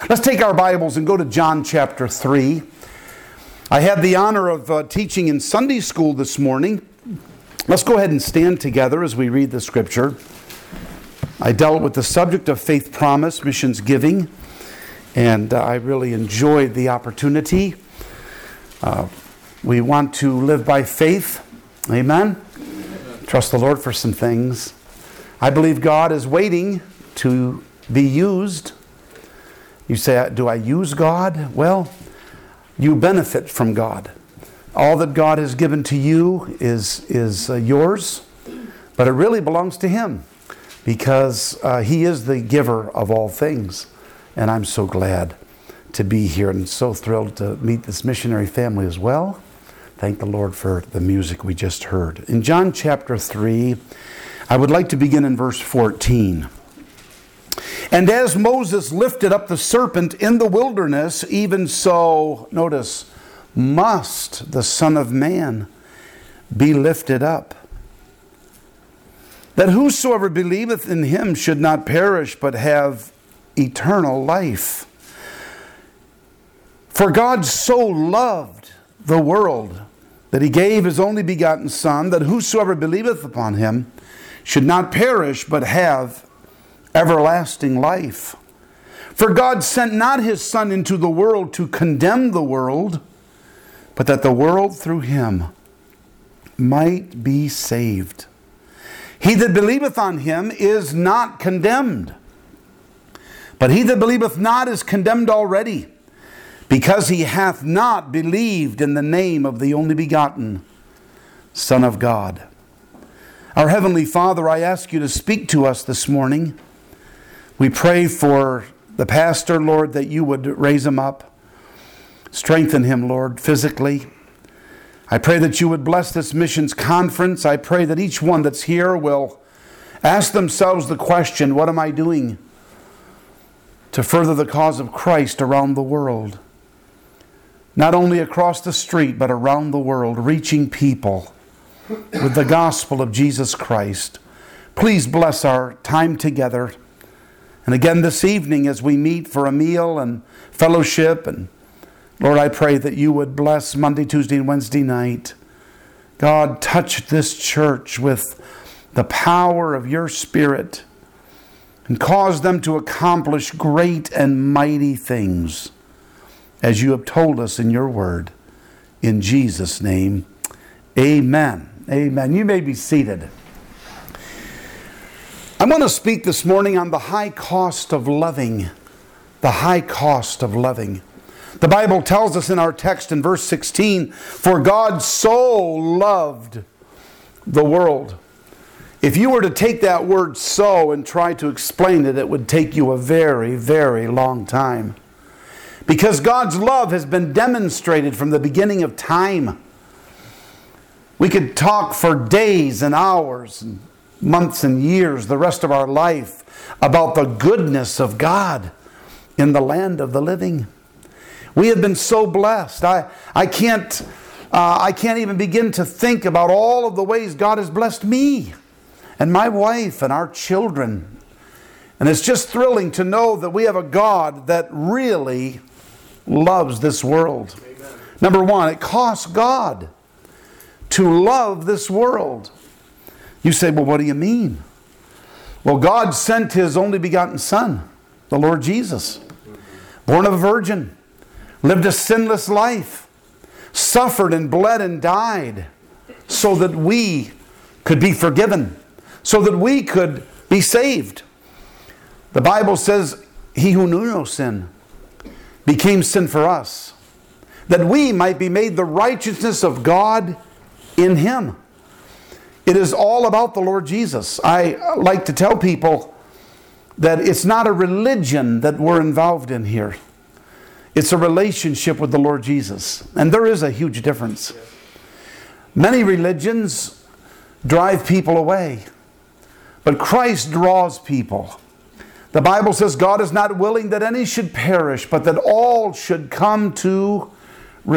Let's take our Bibles and go to John chapter 3. I had the honor of teaching in Sunday school this morning. Let's go ahead and stand together as we read the scripture. I dealt with the subject of faith promise, missions giving, and I really enjoyed the opportunity. We want to live by faith. Amen? Trust the Lord for some things. I believe God is waiting to be used. You say, do I use God? Well, you benefit from God. All that God has given to you is yours, but it really belongs to Him because He is the giver of all things. And I'm so glad to be here and so thrilled to meet this missionary family as well. Thank the Lord for the music we just heard. In John chapter 3, I would like to begin in verse 14. And as Moses lifted up the serpent in the wilderness, even so, notice, must the Son of Man be lifted up, that whosoever believeth in Him should not perish, but have eternal life. For God so loved the world that He gave His only begotten Son, that whosoever believeth upon Him should not perish, but have everlasting life. For God sent not His Son into the world to condemn the world, but that the world through Him might be saved. He that believeth on Him is not condemned, but he that believeth not is condemned already, because he hath not believed in the name of the only begotten Son of God. Our Heavenly Father, I ask You to speak to us this morning. We pray for the pastor, Lord, that You would raise him up. Strengthen him, Lord, physically. I pray that You would bless this missions conference. I pray that each one that's here will ask themselves the question, what am I doing to further the cause of Christ around the world? Not only across the street, but around the world, reaching people with the gospel of Jesus Christ. Please bless our time together. And again this evening as we meet for a meal and fellowship. And Lord, I pray that You would bless Monday, Tuesday, and Wednesday night. God, touch this church with the power of Your Spirit and cause them to accomplish great and mighty things as You have told us in Your word. In Jesus' name, amen. Amen. You may be seated. I'm going to speak this morning on the high cost of loving. The high cost of loving. The Bible tells us in our text in verse 16, for God so loved the world. If you were to take that word so and try to explain it, it would take you a very, very long time. Because God's love has been demonstrated from the beginning of time. We could talk for days and hours and months and years, the rest of our life, about the goodness of God in the land of the living. We have been so blessed. I can't even begin to think about all of the ways God has blessed me and my wife and our children. And it's just thrilling to know that we have a God that really loves this world. Amen. Number one, it costs God to love this world. You say, well, what do you mean? Well, God sent His only begotten Son, the Lord Jesus, born of a virgin, lived a sinless life, suffered and bled and died so that we could be forgiven, so that we could be saved. The Bible says, He who knew no sin became sin for us, that we might be made the righteousness of God in Him. It is all about the Lord Jesus. I like to tell people that it's not a religion that we're involved in here. It's a relationship with the Lord Jesus. And there is a huge difference. Many religions drive people away, but Christ draws people. The Bible says God is not willing that any should perish, but that all should come to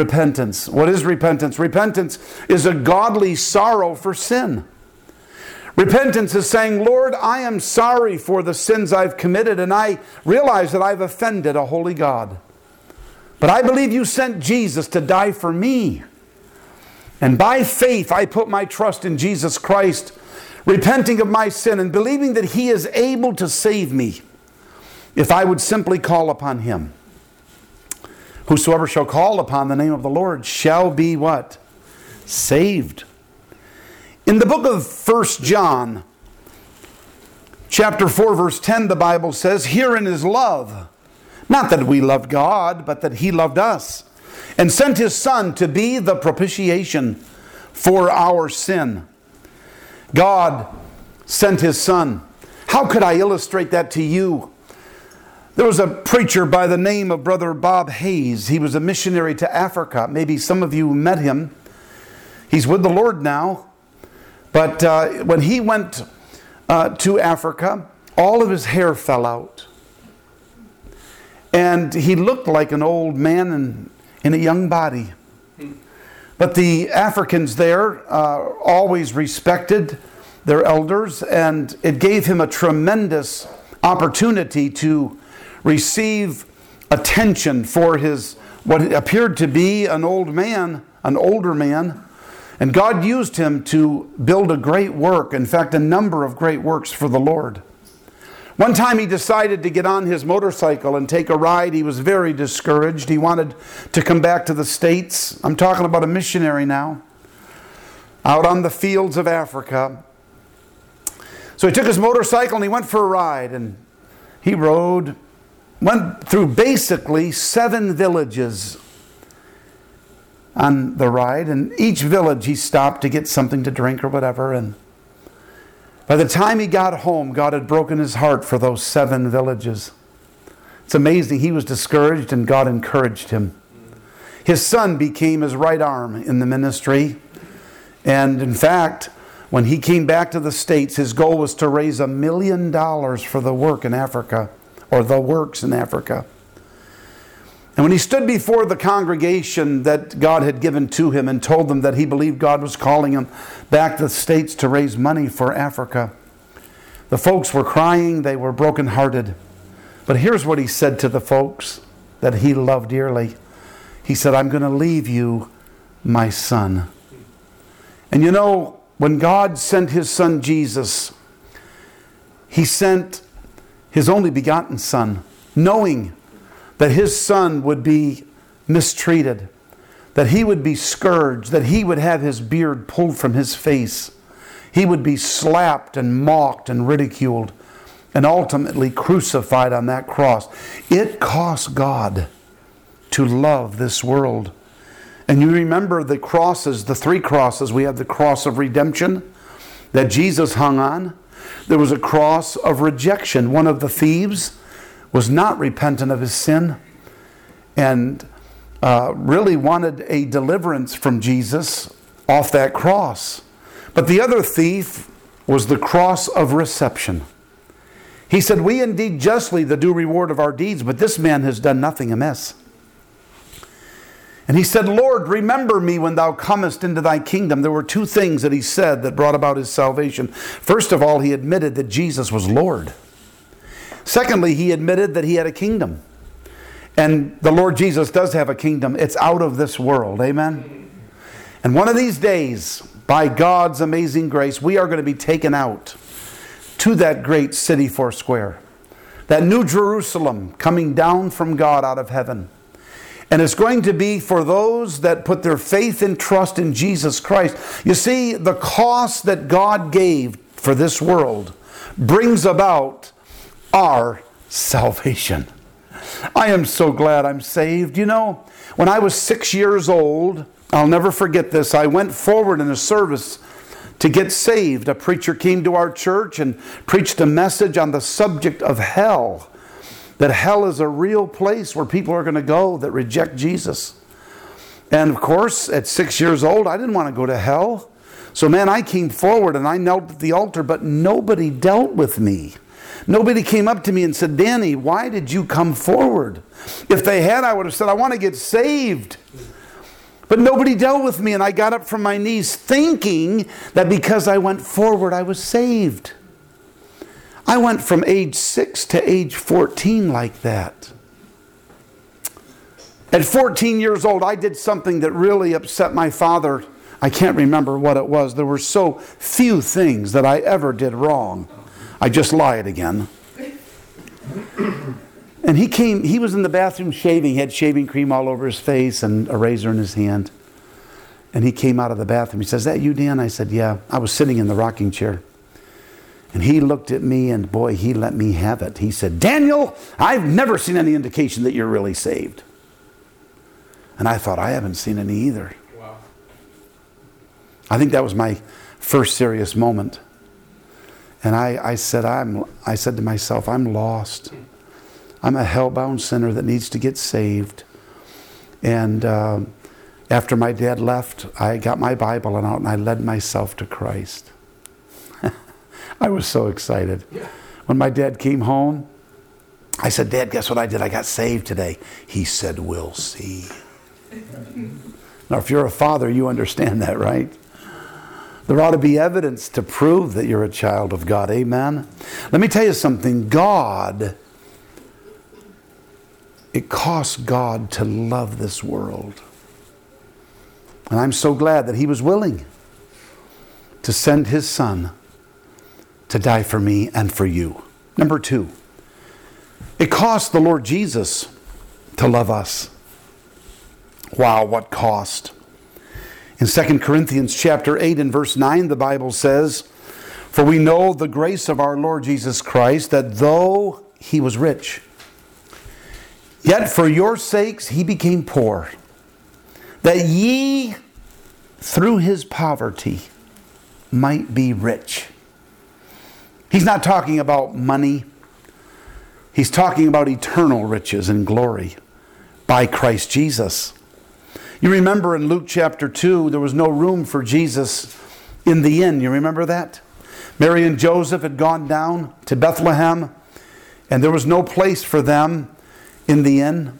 repentance. What is repentance? Repentance is a godly sorrow for sin. Repentance is saying, Lord, I am sorry for the sins I've committed, and I realize that I've offended a holy God. But I believe you sent Jesus to die for me. And by faith, I put my trust in Jesus Christ, repenting of my sin and believing that He is able to save me if I would simply call upon Him. Whosoever shall call upon the name of the Lord shall be what? Saved. In the book of 1 John, chapter 4, verse 10, the Bible says, herein is love. Not that we loved God, but that He loved us, and sent His Son to be the propitiation for our sin. God sent His Son. How could I illustrate that to you? There was a preacher by the name of Brother Bob Hayes. He was a missionary to Africa. Maybe some of you met him. He's with the Lord now. But when he went to Africa, all of his hair fell out. And he looked like an old man in a young body. But the Africans there always respected their elders, and it gave him a tremendous opportunity to receive attention for his what appeared to be an older man. And God used him to build a great work, in fact, a number of great works for the Lord. One time he decided to get on his motorcycle and take a ride. He was very discouraged. He wanted to come back to the States. I'm talking about a missionary now, out on the fields of Africa. So he took his motorcycle and he went for a ride. And he went through basically 7 villages on the ride, and each village he stopped to get something to drink or whatever. And by the time he got home, God had broken his heart for those 7 villages. It's amazing. He was discouraged and God encouraged him. His son became his right arm in the ministry. And in fact, when he came back to the States, his goal was to raise $1 million for the work in Africa, or the works in Africa. And when he stood before the congregation that God had given to him and told them that he believed God was calling him back to the States to raise money for Africa, the folks were crying, they were brokenhearted. But here's what he said to the folks that he loved dearly. He said, I'm going to leave you my son. And you know, when God sent His Son Jesus, He sent His only begotten Son, knowing that His Son would be mistreated, that He would be scourged, that He would have His beard pulled from His face. He would be slapped and mocked and ridiculed and ultimately crucified on that cross. It cost God to love this world. And you remember the crosses, the 3 crosses. We have the cross of redemption that Jesus hung on. There was a cross of rejection. One of the thieves was not repentant of his sin and really wanted a deliverance from Jesus off that cross. But the other thief was the cross of reception. He said, we indeed justly the due reward of our deeds, but this man has done nothing amiss. And he said, Lord, remember me when thou comest into thy kingdom. There were 2 things that he said that brought about his salvation. First of all, he admitted that Jesus was Lord. Secondly, he admitted that he had a kingdom. And the Lord Jesus does have a kingdom. It's out of this world. Amen? And one of these days, by God's amazing grace, we are going to be taken out to that great city 4 square. That new Jerusalem coming down from God out of heaven. And it's going to be for those that put their faith and trust in Jesus Christ. You see, the cost that God gave for this world brings about our salvation. I am so glad I'm saved. You know, when I was 6 years old, I'll never forget this, I went forward in a service to get saved. A preacher came to our church and preached a message on the subject of hell. That hell is a real place where people are going to go that reject Jesus. And of course, at 6 years old, I didn't want to go to hell. So man, I came forward and I knelt at the altar, but nobody dealt with me. Nobody came up to me and said, Danny, why did you come forward? If they had, I would have said, I want to get saved. But nobody dealt with me, and I got up from my knees thinking that because I went forward, I was saved. I went from age 6 to age 14 like that. At 14 years old, I did something that really upset my father. I can't remember what it was. There were so few things that I ever did wrong. I just lied again. And he was in the bathroom shaving. He had shaving cream all over his face and a razor in his hand. And he came out of the bathroom. He says, "Is that you, Dan?" I said, "Yeah." I was sitting in the rocking chair. And he looked at me, and boy, he let me have it. He said, "Daniel, I've never seen any indication that you're really saved." And I thought, I haven't seen any either. Wow. I think that was my first serious moment. And I said to myself, I'm lost. I'm a hell-bound sinner that needs to get saved. And after my dad left, I got my Bible out and I led myself to Christ. I was so excited. Yeah. When my dad came home, I said, "Dad, guess what I did? I got saved today." He said, "We'll see." Now, if you're a father, you understand that, right? There ought to be evidence to prove that you're a child of God. Amen? Let me tell you something. It costs God to love this world. And I'm so glad that He was willing to send His Son to die for me and for you. Number 2, it cost the Lord Jesus to love us. Wow, what cost. In 2 Corinthians chapter 8 and verse 9, the Bible says, "For we know the grace of our Lord Jesus Christ, that though He was rich, yet for your sakes He became poor, that ye through His poverty might be rich." He's not talking about money. He's talking about eternal riches and glory by Christ Jesus. You remember in Luke chapter 2, there was no room for Jesus in the inn. You remember that? Mary and Joseph had gone down to Bethlehem, and there was no place for them in the inn.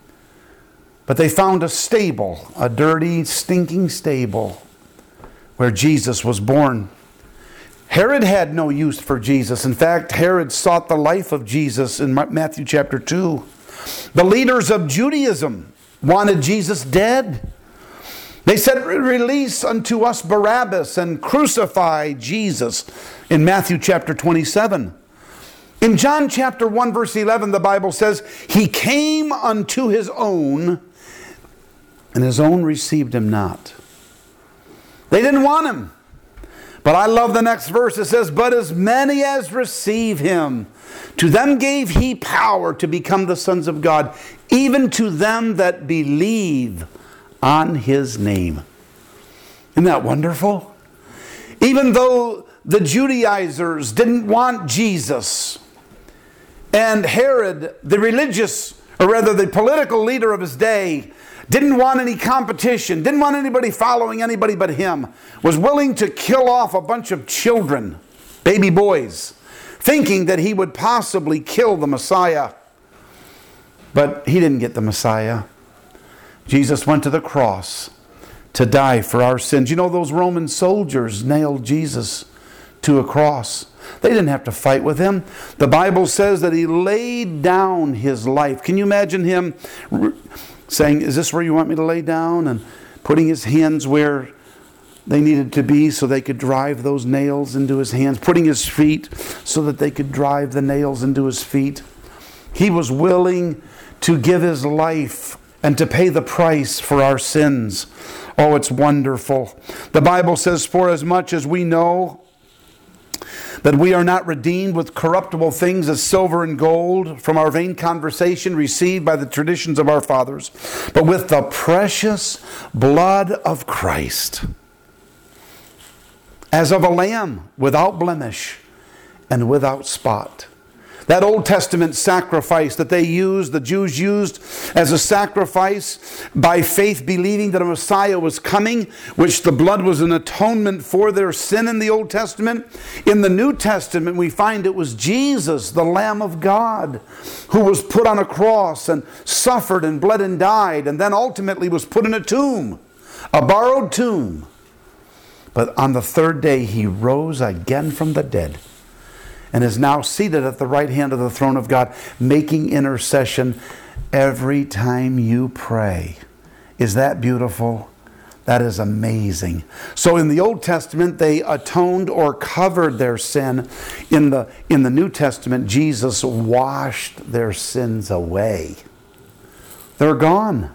But they found a stable, a dirty, stinking stable, where Jesus was born. Herod had no use for Jesus. In fact, Herod sought the life of Jesus in Matthew chapter 2. The leaders of Judaism wanted Jesus dead. They said, "Release unto us Barabbas and crucify Jesus," in Matthew chapter 27. In John chapter 1 verse 11, the Bible says, "He came unto His own, and His own received Him not." They didn't want Him. But I love the next verse. It says, "But as many as receive Him, to them gave He power to become the sons of God, even to them that believe on His name." Isn't that wonderful? Even though the Judaizers didn't want Jesus, and Herod, the political leader of his day, didn't want any competition, didn't want anybody following anybody but him, was willing to kill off a bunch of children, baby boys, thinking that he would possibly kill the Messiah. But he didn't get the Messiah. Jesus went to the cross to die for our sins. You know, those Roman soldiers nailed Jesus to a cross. They didn't have to fight with Him. The Bible says that He laid down His life. Can you imagine Him saying, "Is this where you want me to lay down?" And putting His hands where they needed to be so they could drive those nails into His hands. Putting His feet so that they could drive the nails into His feet. He was willing to give His life and to pay the price for our sins. Oh, it's wonderful. The Bible says, "For as much as we know that we are not redeemed with corruptible things as silver and gold from our vain conversation received by the traditions of our fathers, but with the precious blood of Christ, as of a lamb without blemish and without spot." That Old Testament sacrifice that the Jews used as a sacrifice by faith, believing that a Messiah was coming, which the blood was an atonement for their sin in the Old Testament. In the New Testament, we find it was Jesus, the Lamb of God, who was put on a cross and suffered and bled and died, and then ultimately was put in a tomb a borrowed tomb. But on the third day, he rose again from the dead and is now seated at the right hand of the throne of God, making intercession every time you pray. Is that beautiful? That is amazing. So in the Old Testament, they atoned or covered their sin. In the New Testament, Jesus washed their sins away. They're gone.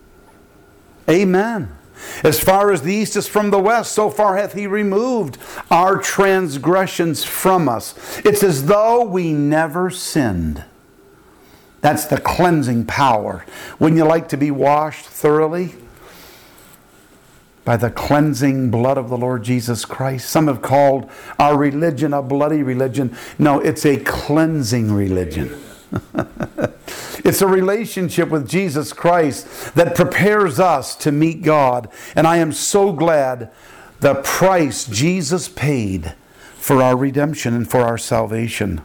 Amen. As far as the east is from the west, so far hath he removed our transgressions from us. It's as though we never sinned. That's the cleansing power. Wouldn't you like to be washed thoroughly by the cleansing blood of the Lord Jesus Christ? Some have called our religion a bloody religion. No, it's a cleansing religion. It's a relationship with Jesus Christ that prepares us to meet God. And I am so glad the price Jesus paid for our redemption and for our salvation.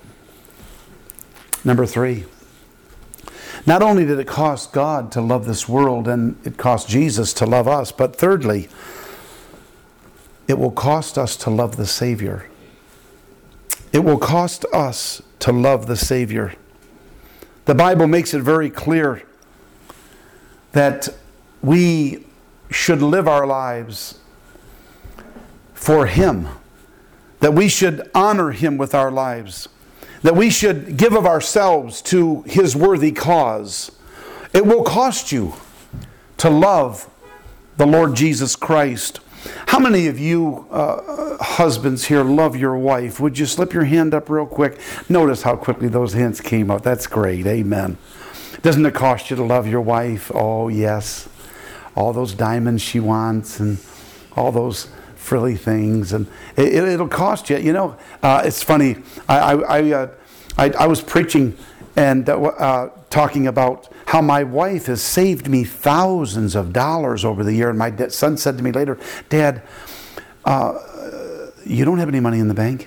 Number 3. Not only did it cost God to love this world, and it cost Jesus to love us, but thirdly, it will cost us to love the Savior. It will cost us to love the Savior. The Bible makes it very clear that we should live our lives for Him, that we should honor Him with our lives, that we should give of ourselves to His worthy cause. It will cost you to love the Lord Jesus Christ. How many of you husbands here love your wife? Would you slip your hand up real quick? Notice how quickly those hands came up. That's great. Amen. Doesn't it cost you to love your wife? Oh, yes. All those diamonds she wants and all those frilly things. And it'll cost you. You know, it's funny. I was preaching and talking about how my wife has saved me thousands of dollars over the year. And my son said to me later, Dad, you don't have any money in the bank?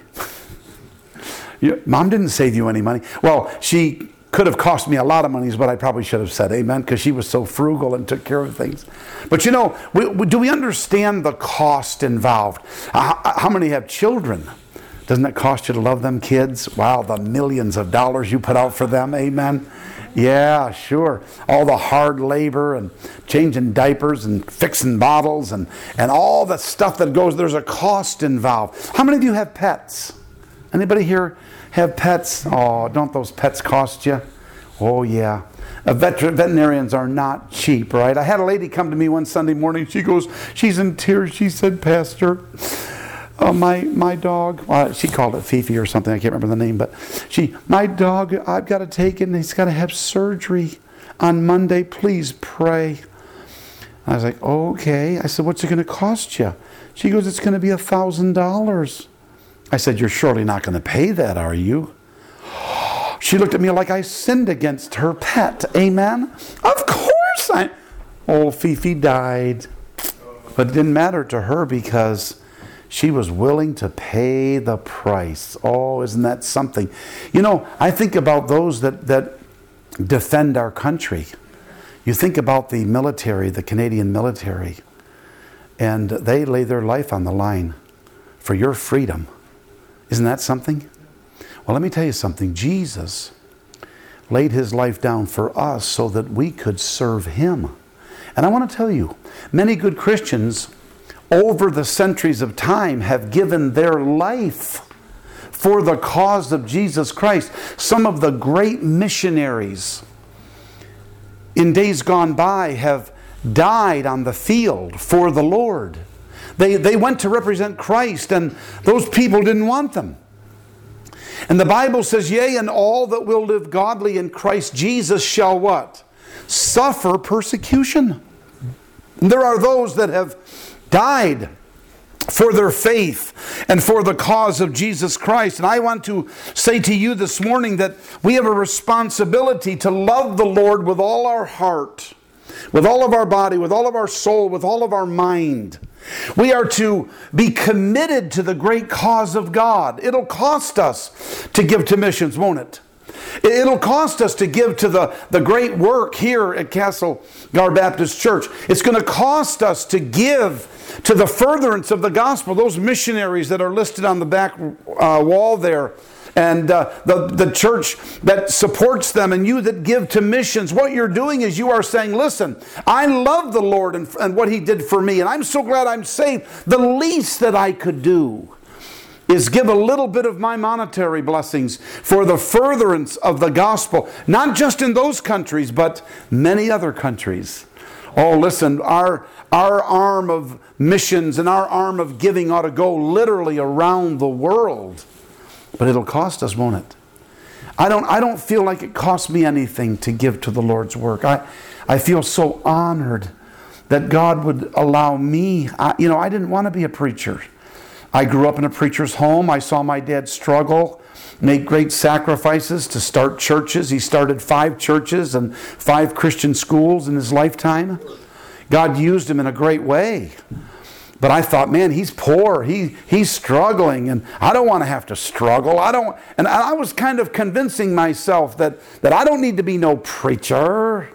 Mom didn't save you any money. Well, she could have cost me a lot of money is what I probably should have said, amen, because she was so frugal and took care of things. But you know, do we understand the cost involved? How many have children? Doesn't it cost you to love them kids? Wow, the millions of dollars you put out for them, amen? Yeah, sure. All the hard labor and changing diapers and fixing bottles and all the stuff that goes, there's a cost involved. How many of you have pets? Anybody here have pets? Oh, don't those pets cost you? Oh, yeah. Veterinarians are not cheap, right? I had a lady come to me one Sunday morning. She goes, she's in tears. She said, Pastor, my dog, she called it Fifi or something, I can't remember the name, but my dog, I've got to take it and he's got to have surgery on Monday. Please pray. I was like, okay. I said, what's it going to cost you? She goes, it's going to be $1,000. I said, you're surely not going to pay that, are you? She looked at me like I sinned against her pet. Amen? Of course Fifi died. But it didn't matter to her because she was willing to pay the price. Oh, isn't that something? You know, I think about those that defend our country. You think about the military, the Canadian military, and they lay their life on the line for your freedom. Isn't that something? Well, let me tell you something. Jesus laid His life down for us so that we could serve Him. And I want to tell you, many good Christians over the centuries of time have given their life for the cause of Jesus Christ. Some of the great missionaries in days gone by have died on the field for the Lord. They went to represent Christ, and those people didn't want them. And the Bible says, yea, and all that will live godly in Christ Jesus shall what? Suffer persecution. And there are those that have died for their faith and for the cause of Jesus Christ. And I want to say to you this morning that we have a responsibility to love the Lord with all our heart, with all of our body, with all of our soul, with all of our mind. We are to be committed to the great cause of God. It'll cost us to give to missions, won't it? It'll cost us to give to the great work here at Castlegar Baptist Church. It's going to cost us to give to the furtherance of the gospel. Those missionaries that are listed on the back wall there, and the church that supports them, and you that give to missions, what you're doing is you are saying, listen, I love the Lord and what He did for me, and I'm so glad I'm saved. The least that I could do is give a little bit of my monetary blessings for the furtherance of the gospel, not just in those countries, but many other countries. Oh, listen, our arm of missions and our arm of giving ought to go literally around the world. But it'll cost us, won't it? I don't feel like it costs me anything to give to the Lord's work. I feel so honored that God would allow me. I didn't want to be a preacher. I grew up in a preacher's home. I saw my dad struggle, make great sacrifices to start churches. He started 5 churches and 5 Christian schools in his lifetime. God used him in a great way. But I thought, man, he's poor. He's struggling, and I don't want to have to struggle. And I was kind of convincing myself that I don't need to be no preacher.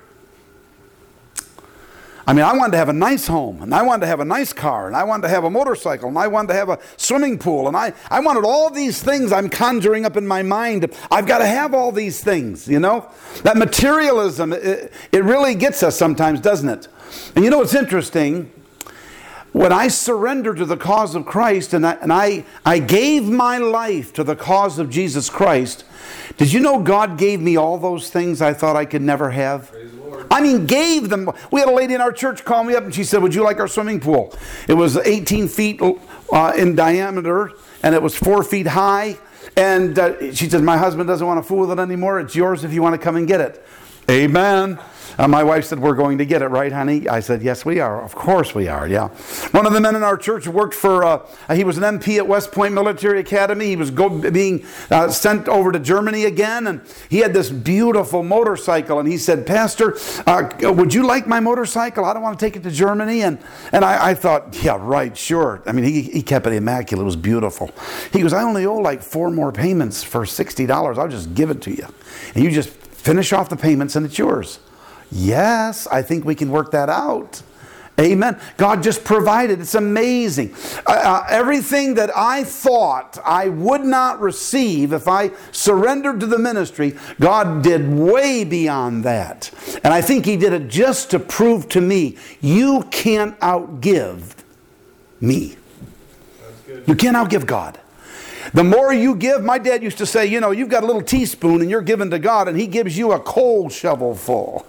I mean, I wanted to have a nice home, and I wanted to have a nice car, and I wanted to have a motorcycle, and I wanted to have a swimming pool, and I wanted all these things I'm conjuring up in my mind. I've got to have all these things, you know? That materialism, it really gets us sometimes, doesn't it? And you know what's interesting? When I surrendered to the cause of Christ and I gave my life to the cause of Jesus Christ, did you know God gave me all those things I thought I could never have? Praise the Lord. I mean, gave them. We had a lady in our church call me up and she said, would you like our swimming pool? It was 18 feet in diameter and it was 4 feet high. And she said, my husband doesn't want to fool with it anymore. It's yours if you want to come and get it. Amen. My wife said, we're going to get it, right, honey? I said, yes, we are. Of course we are, yeah. One of the men in our church worked for, he was an MP at West Point Military Academy. He was being sent over to Germany again, and he had this beautiful motorcycle, and he said, Pastor, would you like my motorcycle? I don't want to take it to Germany. And I thought, yeah, right, sure. I mean, he kept it immaculate. It was beautiful. He goes, I only owe like 4 more payments for $60. I'll just give it to you. And you just finish off the payments, and it's yours. Yes, I think we can work that out. Amen. God just provided. It's amazing. Everything that I thought I would not receive if I surrendered to the ministry, God did way beyond that. And I think He did it just to prove to me, you can't outgive me. That's good. You can't outgive God. The more you give, my dad used to say, you know, you've got a little teaspoon and you're giving to God and He gives you a coal shovel full.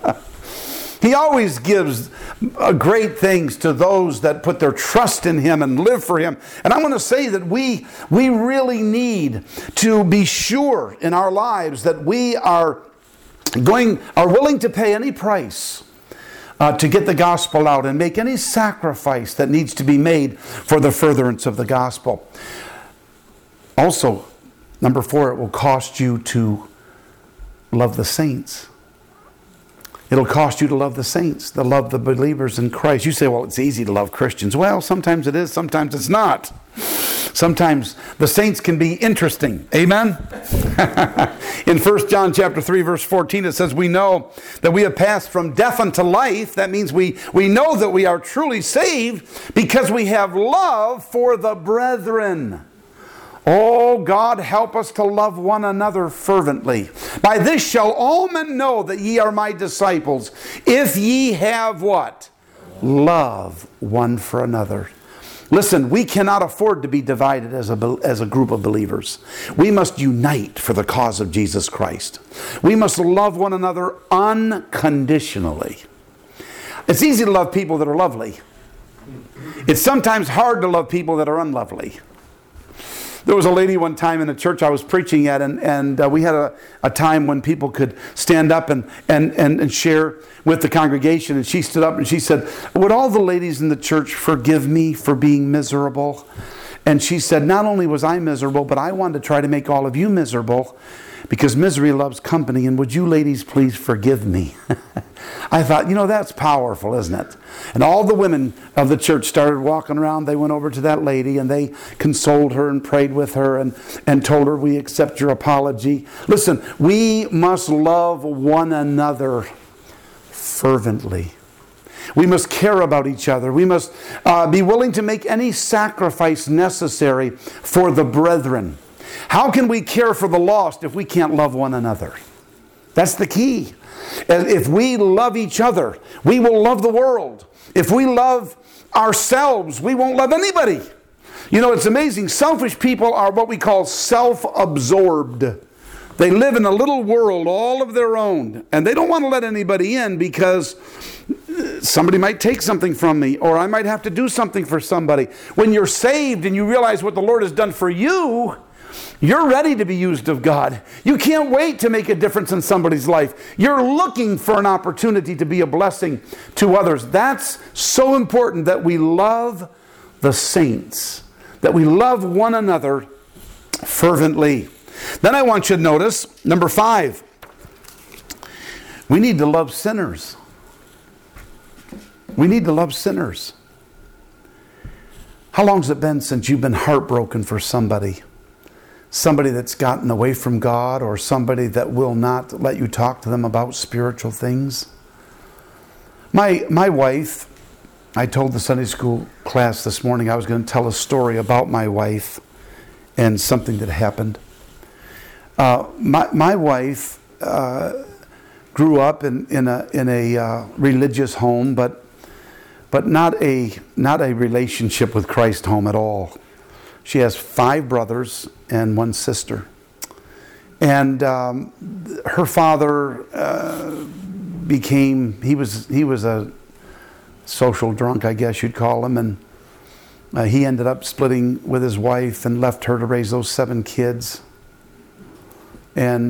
He always gives great things to those that put their trust in Him and live for Him. And I want to say that we really need to be sure in our lives that we are willing to pay any price to get the gospel out and make any sacrifice that needs to be made for the furtherance of the gospel. Also, number 4, it will cost you to love the saints. It'll cost you to love the saints, to love the believers in Christ. You say, well, it's easy to love Christians. Well, sometimes it is, sometimes it's not. Sometimes the saints can be interesting. Amen? In 1 John chapter 3, verse 14, it says, we know that we have passed from death unto life. That means we know that we are truly saved because we have love for the brethren. Oh, God, help us to love one another fervently. By this shall all men know that ye are my disciples, if ye have what? Love one for another. Listen, we cannot afford to be divided as a group of believers. We must unite for the cause of Jesus Christ. We must love one another unconditionally. It's easy to love people that are lovely. It's sometimes hard to love people that are unlovely. There was a lady one time in a church I was preaching at, and we had a time when people could stand up and share with the congregation. And she stood up and she said, would all the ladies in the church forgive me for being miserable? And she said, not only was I miserable, but I wanted to try to make all of you miserable because misery loves company, and would you ladies please forgive me? I thought, that's powerful, isn't it? And all the women of the church started walking around. They went over to that lady and they consoled her and prayed with her and told her, we accept your apology. Listen, we must love one another fervently. We must care about each other. We must be willing to make any sacrifice necessary for the brethren. How can we care for the lost if we can't love one another? That's the key. And if we love each other, we will love the world. If we love ourselves, we won't love anybody. It's amazing. Selfish people are what we call self-absorbed. They live in a little world all of their own, and they don't want to let anybody in because somebody might take something from me, or I might have to do something for somebody. When you're saved and you realize what the Lord has done for you, you're ready to be used of God. You can't wait to make a difference in somebody's life. You're looking for an opportunity to be a blessing to others. That's so important, that we love the saints, that we love one another fervently. Then I want you to notice, number 5, we need to love sinners. We need to love sinners. How long has it been since you've been heartbroken for somebody? Somebody that's gotten away from God, or somebody that will not let you talk to them about spiritual things? My wife, I told the Sunday school class this morning I was going to tell a story about my wife and something that happened. My wife grew up in a religious home, but not a relationship with Christ home at all. She has 5 brothers and 1 sister, and her father he was a social drunk, I guess you'd call him, and he ended up splitting with his wife and left her to raise those 7 kids. And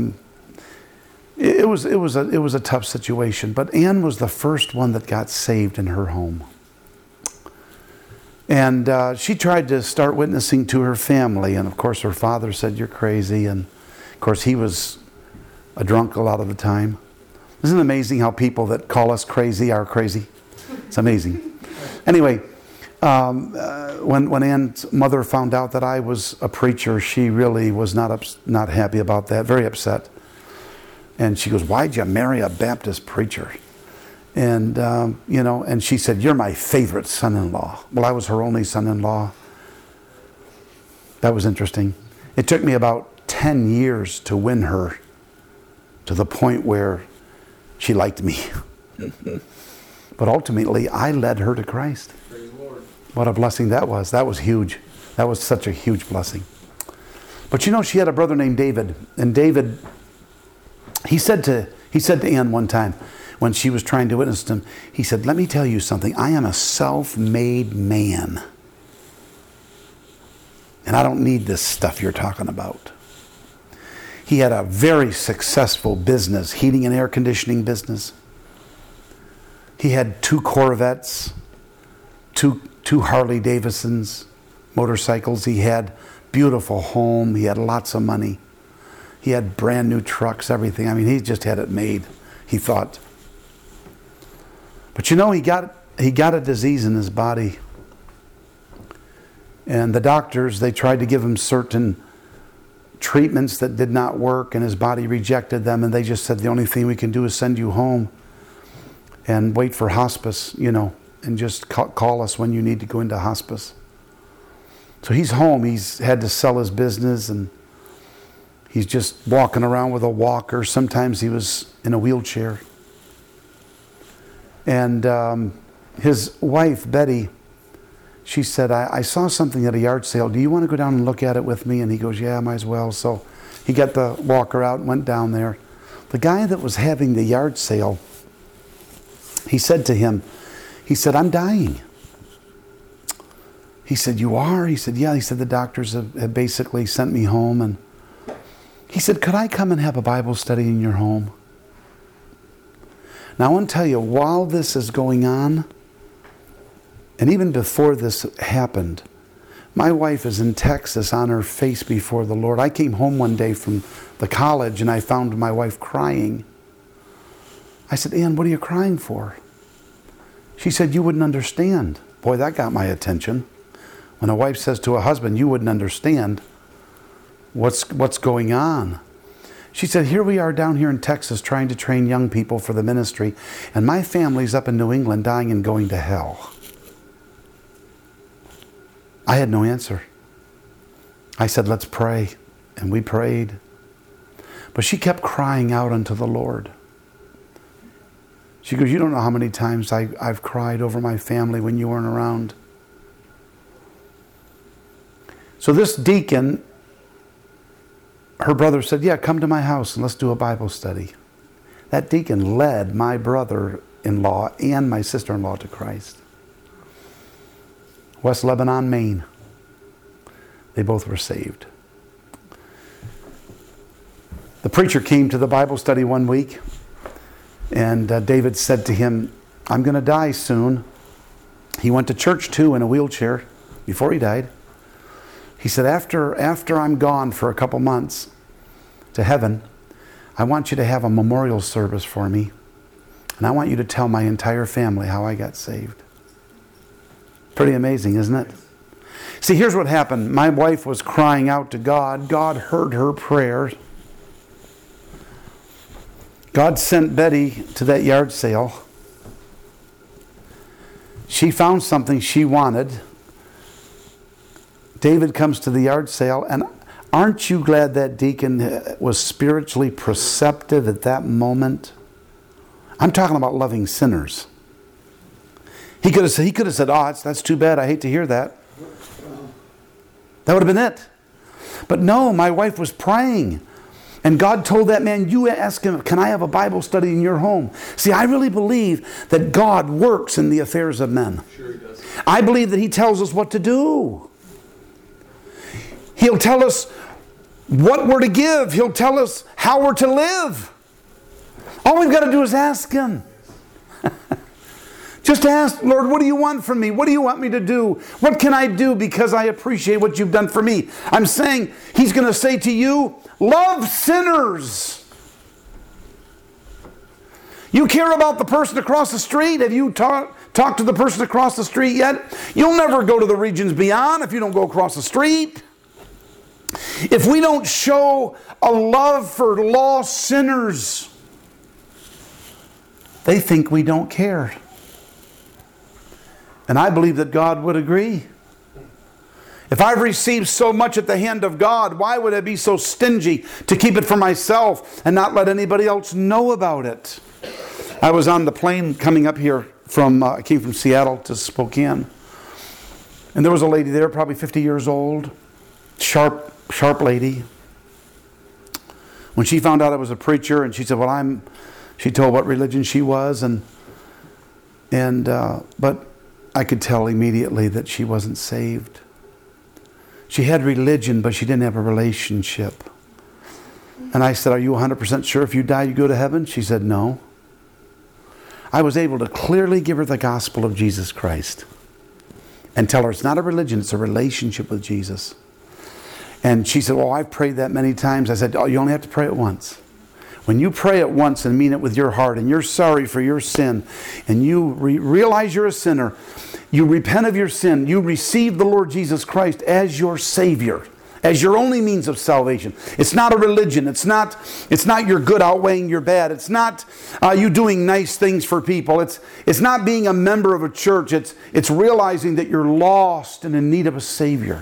it was a tough situation. But Ann was the first one that got saved in her home. And she tried to start witnessing to her family. And of course her father said, "You're crazy." And of course he was a drunk a lot of the time. Isn't it amazing how people that call us crazy are crazy? It's amazing. Anyway, when Ann's mother found out that I was a preacher, she really was not happy about that, very upset. And she goes, "Why'd you marry a Baptist preacher?" And, and she said, "You're my favorite son-in-law." Well, I was her only son-in-law. That was interesting. It took me about 10 years to win her to the point where she liked me. But ultimately, I led her to Christ. Praise the Lord. What a blessing that was. That was huge. That was such a huge blessing. But she had a brother named David. And David, he said to Ann one time, when she was trying to witness to him, he said, "Let me tell you something. I am a self-made man. And I don't need this stuff you're talking about." He had a very successful business, heating and air conditioning business. He had 2 Corvettes, two Harley Davidsons, motorcycles. He had beautiful home. He had lots of money. He had brand new trucks, everything. I mean, he just had it made, he thought. But he got a disease in his body. And the doctors, they tried to give him certain treatments that did not work, and his body rejected them, and they just said, "The only thing we can do is send you home and wait for hospice, and just call us when you need to go into hospice." So he's home. He's had to sell his business, and he's just walking around with a walker. Sometimes he was in a wheelchair. And his wife, Betty, she said, I saw something at a yard sale. Do you want to go down and look at it with me? And he goes, "Yeah, might as well." So he got the walker out and went down there. The guy that was having the yard sale, he said to him, he said, "I'm dying." He said, "You are?" He said, "Yeah." He said, "The doctors have basically sent me home." And he said, "Could I come and have a Bible study in your home?" Now I want to tell you, while this is going on, and even before this happened, My wife is in Texas on her face before the Lord. I came home one day from the college and I found my wife crying. I said, Ann, what are you crying for? She said, you wouldn't understand. Boy, that got my attention. When a wife says to a husband, you wouldn't understand what's going on. She said, here we are down here in Texas trying to train young people for the ministry, and my family's up in New England dying and going to hell. I had no answer. I said, let's pray. And we prayed. But she kept crying out unto the Lord. She goes, you don't know how many times I've cried over my family when you weren't around. So this deacon, her brother said, yeah, come to my house and let's do a Bible study. That deacon led my brother-in-law and my sister-in-law to Christ. West Lebanon, Maine. They both were saved. The preacher came to the Bible study one week, and David said to him, I'm going to die soon. He went to church too in a wheelchair before he died. He said, after I'm gone for a couple months to heaven, I want you to have a memorial service for me, and I want you to tell my entire family how I got saved. Pretty amazing, isn't it? See, here's what happened. My wife was crying out to God. God heard her prayers. God sent Betty to that yard sale. She found something she wanted. David comes to the yard sale, and aren't you glad that deacon was spiritually perceptive at that moment? I'm talking about loving sinners. He could have said, oh, that's too bad. I hate to hear that. That would have been it. But no, my wife was praying. And God told that man, you ask him, can I have a Bible study in your home? See, I really believe that God works in the affairs of men. Sure he does. I believe that he tells us what to do. He'll tell us what we're to give. He'll tell us how we're to live. All we've got to do is ask him. Just ask, Lord, what do you want from me? What do you want me to do? What can I do because I appreciate what you've done for me? I'm saying he's going to say to you, love sinners. You care about the person across the street? Have you talked to the person across the street yet? You'll never go to the regions beyond if you don't go across the street. If we don't show a love for lost sinners, they think we don't care. And I believe that God would agree. If I've received so much at the hand of God, why would I be so stingy to keep it for myself and not let anybody else know about it? I was on the plane coming up here I came from Seattle to Spokane. And there was a lady there, probably 50 years old, sharp lady. When she found out I was a preacher, and she said, she told what religion she was, but I could tell immediately that she wasn't saved. She had religion, but she didn't have a relationship. And I said, are you 100% sure if you die you go to heaven? She said, no. I was able to clearly give her the gospel of Jesus Christ and tell her it's not a religion, it's a relationship with Jesus. And she said, well, I've prayed that many times. I said, oh, you only have to pray it once. When you pray it once and mean it with your heart, and you're sorry for your sin, and you realize you're a sinner, you repent of your sin, you receive the Lord Jesus Christ as your Savior, as your only means of salvation. It's not a religion. It's not your good outweighing your bad. It's not you doing nice things for people. It's not being a member of a church. It's realizing that you're lost and in need of a Savior.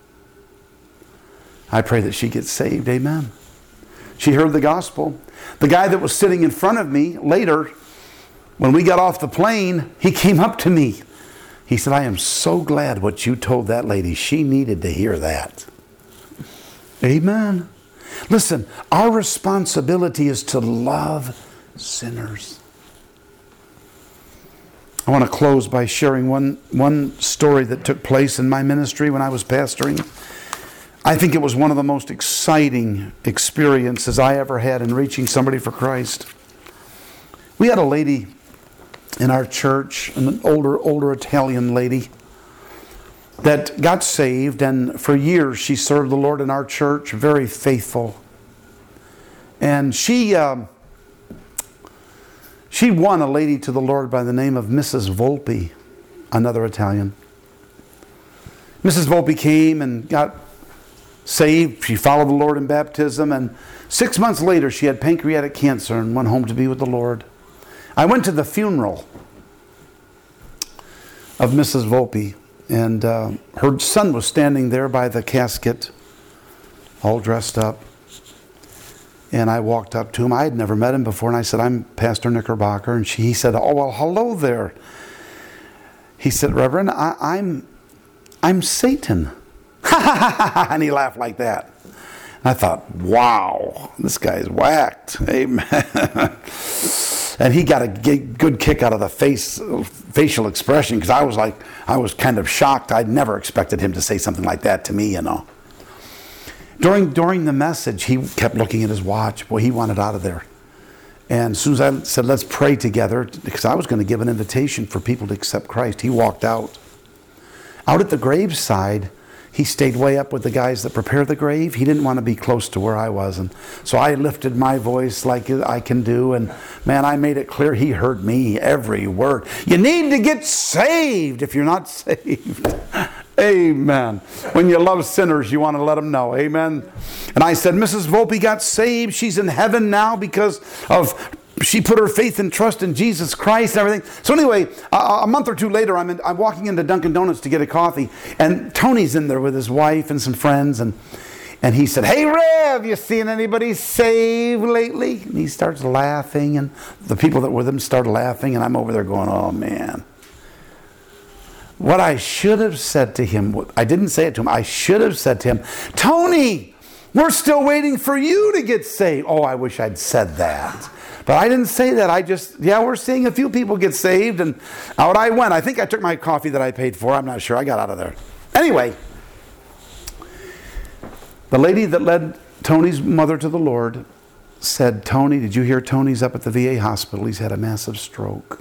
I pray that she gets saved. Amen. She heard the gospel. The guy that was sitting in front of me later, when we got off the plane, he came up to me. He said, I am so glad what you told that lady. She needed to hear that. Amen. Listen, our responsibility is to love sinners. I want to close by sharing one story that took place in my ministry when I was pastoring. I think it was one of the most exciting experiences I ever had in reaching somebody for Christ. We had a lady in our church, an older Italian lady. that got saved, and for years she served the Lord in our church, very faithful. And she won a lady to the Lord by the name of Mrs. Volpe, another Italian. Mrs. Volpe came and got saved. She followed the Lord in baptism, and 6 months later she had pancreatic cancer and went home to be with the Lord. I went to the funeral of Mrs. Volpe, and her son was standing there by the casket, all dressed up. And I walked up to him. I had never met him before, and I said, "I'm Pastor Knickerbocker." And he said, "Oh, well, hello there." He said, "Reverend, I'm Satan." And he laughed like that. And I thought, wow, this guy's whacked. Amen. And he got a good kick out of the facial expression, because I was kind of shocked. I'd never expected him to say something like that to me, you know. During the message, he kept looking at his watch. Boy, he wanted out of there. And as soon as I said, "Let's pray together," because I was going to give an invitation for people to accept Christ, he walked out. Out at the graveside, he stayed way up with the guys that prepare the grave. He didn't want to be close to where I was. And so I lifted my voice like I can do. And man, I made it clear he heard me, every word. You need to get saved if you're not saved. Amen. When you love sinners, you want to let them know. Amen. And I said, Mrs. Volpe got saved. She's in heaven now because she put her faith and trust in Jesus Christ and everything. So anyway, a month or two later, I'm walking into Dunkin' Donuts to get a coffee, and Tony's in there with his wife and some friends, and he said, "Hey, Rev, you seen anybody saved lately?" And he starts laughing, and the people that were with him start laughing, and I'm over there going, "Oh, man." What I should have said to him, I didn't say it to him, I should have said to him, "Tony, we're still waiting for you to get saved." Oh, I wish I'd said that. But I didn't say that. We're seeing a few people get saved, and out I went. I think I took my coffee that I paid for. I'm not sure. I got out of there. Anyway, the lady that led Tony's mother to the Lord said, "Tony, did you hear Tony's up at the VA hospital? He's had a massive stroke."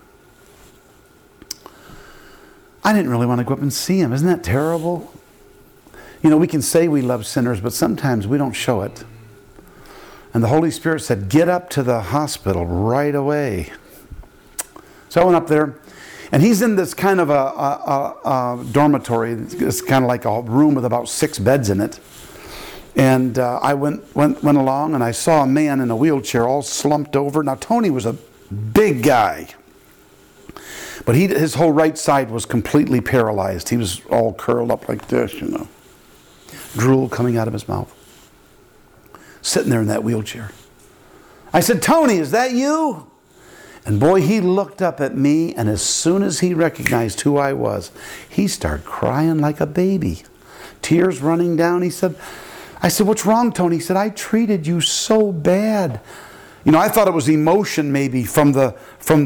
I didn't really want to go up and see him. Isn't that terrible? You know, we can say we love sinners, but sometimes we don't show it. And the Holy Spirit said, "Get up to the hospital right away." So I went up there, and he's in this kind of a dormitory. It's kind of like a room with about 6 beds in it. And I went along, and I saw a man in a wheelchair all slumped over. Now, Tony was a big guy, but his whole right side was completely paralyzed. He was all curled up like this, you know. Drool coming out of his mouth. Sitting there in that wheelchair. I said, "Tony, is that you?" And boy, he looked up at me, and as soon as he recognized who I was, he started crying like a baby. Tears running down. I said, "What's wrong, Tony?" He said, "I treated you so bad." You know, I thought it was emotion maybe from the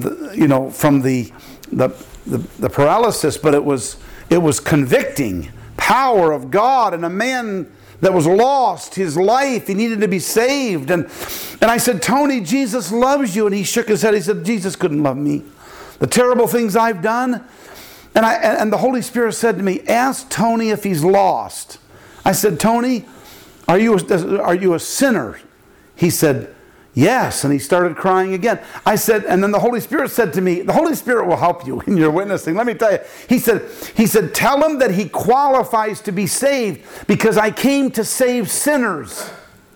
paralysis, but it was convicting power of God, and a man that was lost his life. He needed to be saved. And I said, "Tony, Jesus loves you." And he shook his head. He said, "Jesus couldn't love me. The terrible things I've done." And the Holy Spirit said to me, "Ask Tony if he's lost." I said, "Tony, are you a sinner?" He said, "Yes." And he started crying again. I said, and then the Holy Spirit said to me, the Holy Spirit will help you in your witnessing. Let me tell you. He said, "Tell him that he qualifies to be saved because I came to save sinners."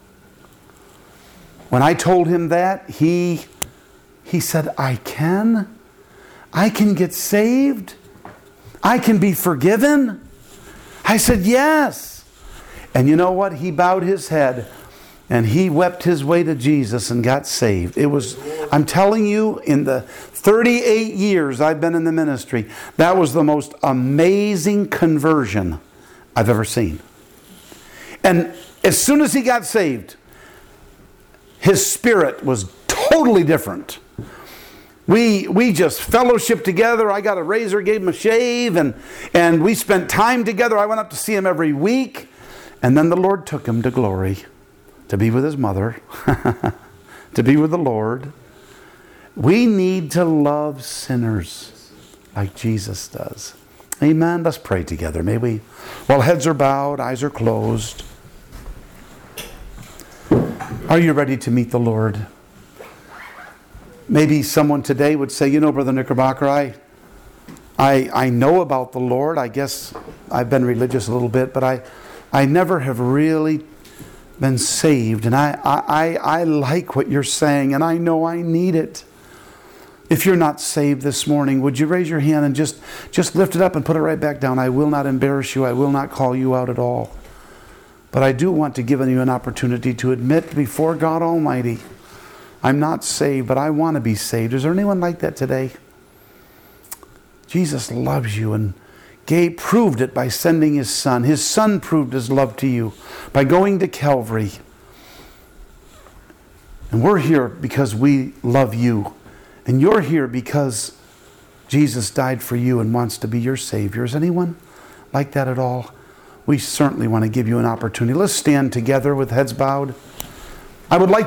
When I told him that, he said, I can get saved? I can be forgiven?" I said, "Yes." And you know what? He bowed his head, and he wept his way to Jesus and got saved. I'm telling you, in the 38 years I've been in the ministry, that was the most amazing conversion I've ever seen. And as soon as he got saved, his spirit was totally different. We just fellowshiped together. I got a razor, gave him a shave, and we spent time together. I went up to see him every week. And then the Lord took him to glory, to be with his mother, to be with the Lord. We need to love sinners like Jesus does. Amen. Let's pray together, may we? While heads are bowed, eyes are closed. Are you ready to meet the Lord? Maybe someone today would say, Brother Knickerbocker, I know about the Lord. I guess I've been religious a little bit, but I never have really been saved. And I like what you're saying, and I know I need it. If you're not saved this morning, would you raise your hand and just lift it up and put it right back down? I will not embarrass you. I will not call you out at all. But I do want to give you an opportunity to admit before God Almighty, I'm not saved, but I want to be saved. Is there anyone like that today? Jesus loves you and proved it by sending His Son. His Son proved His love to you by going to Calvary. And we're here because we love you. And you're here because Jesus died for you and wants to be your Savior. Is anyone like that at all? We certainly want to give you an opportunity. Let's stand together with heads bowed. I would like